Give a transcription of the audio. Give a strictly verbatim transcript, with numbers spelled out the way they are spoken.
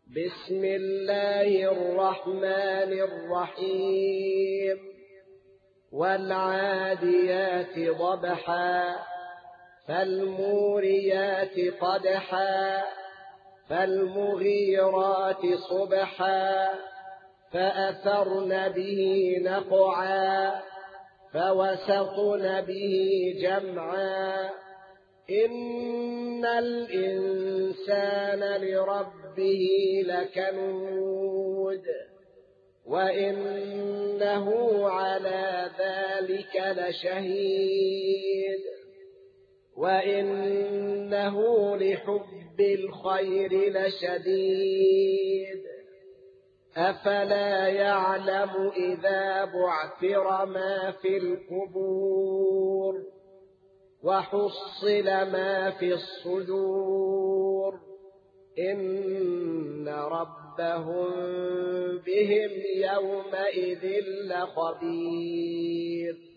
بسم الله الرحمن الرحيم والعاديات ضبحا فالموريات قدحا فالمغيرات صبحا فأثرن به نقعا فوسطن به جمعا إن الإنسان لربه لكنود وإنه على ذلك لشهيد وإنه لحب الخير لشديد أفلا يعلم إذا بعثر ما في القبور وحصل ما في الصدور إن ربهم بهم يومئذ لخبير